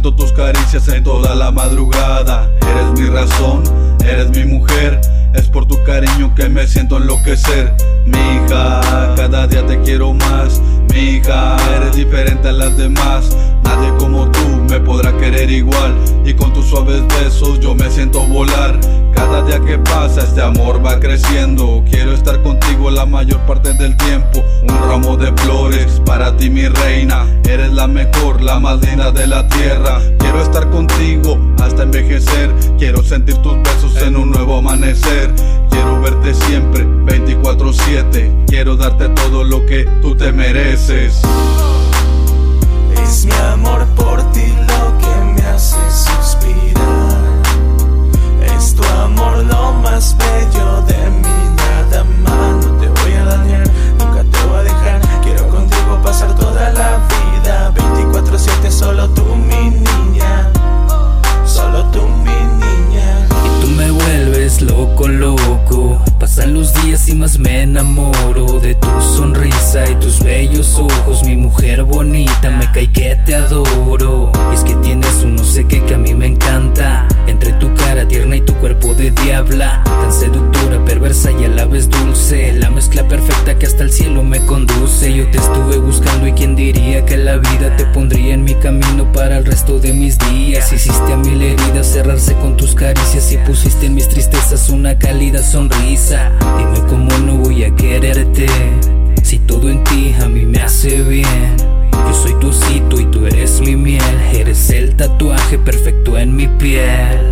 siento tus caricias en toda la madrugada. Eres mi razón, eres mi mujer. Es por tu cariño que me siento enloquecer. Mija, cada día te quiero más. Mija, eres diferente a las demás. Nadie como tú me podrá querer igual. Y con tus suaves besos yo me siento volar. Cada día que pasa este amor va creciendo. Quiero estar contigo la mayor parte del tiempo. Un ramo de flores para ti, mi reina. Eres la mejor, la más linda de la tierra. Quiero estar contigo hasta envejecer. Quiero sentir tus besos en un nuevo amanecer. Quiero verte siempre, 24/7. Quiero darte todo lo que tú te mereces. Es mi amor por ti lo que me hace suspirar. Es tu amor lo más bello de mí, nada más. No te voy a dañar, nunca te voy a dejar. Quiero contigo pasar toda la vida, 24/7, solo tú mi niña. Solo tú mi niña. Y tú me vuelves loco, loco. Pasan los días y más me enamoro de tu sonrisa y tus bellos ojos. Mi mujer bonita, me cae que te adoro. Y es que tienes un no sé qué que a mí me encanta. Entre tu cara tierna y tu cuerpo de diabla, tan seductora, perversa y a la vez dulce. La mezcla perfecta que hasta el cielo me conduce. Yo te estuve buscando y quién diría que la vida te pondría en mi camino para el resto de mis días. Hiciste a mil heridas cerrarse con tus caricias y pusiste en mis tristezas una cálida sonrisa. Dime cómo no voy a quererte si todo en ti a mí me hace bien. Yo soy tu osito y tú eres mi miel. Eres el tatuaje perfecto en mi piel.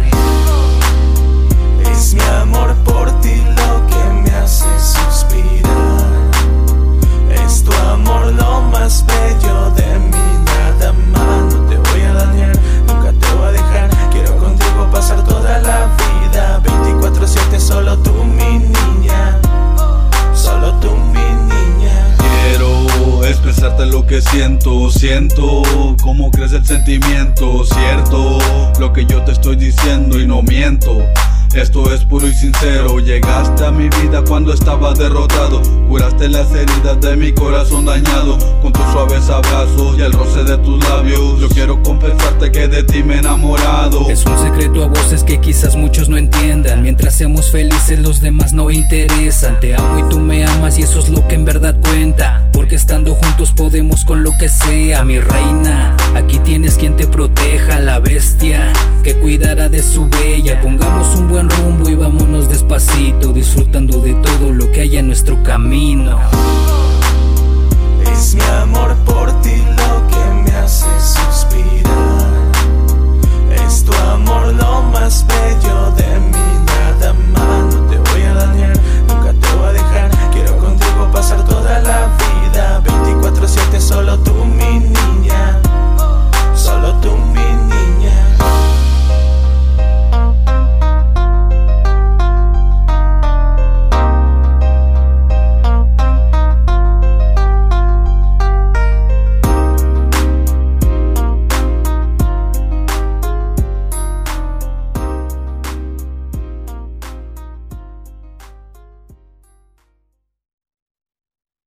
Es mi amor por ti lo que me hace suspirar. Es tu amor lo más bello de mí, nada más. No te voy a dañar, nunca te voy a dejar. Quiero contigo pasar toda la vida, 24/7, solo tú mi niña. Solo tú mi niña. Quiero expresarte lo que siento. Siento cómo crece el sentimiento. Cierto lo que yo te estoy diciendo y no miento. Esto es puro y sincero. Llegaste a mi vida cuando estaba derrotado. Curaste las heridas de mi corazón dañado. Con tus suaves abrazos y el roce de tus labios. Yo quiero confesarte que de ti me he enamorado. Es un secreto a voces que quizás muchos no entiendan. Mientras seamos felices los demás no interesan. Te amo y tú me amas y eso es lo que en verdad cuenta. Porque estando juntos podemos con lo que sea. Mi reina, aquí tienes quien te proteja. La bestia que cuidará de su bella. Pongamos un buen rumbo y vámonos despacito, disfrutando de todo lo que hay en nuestro camino.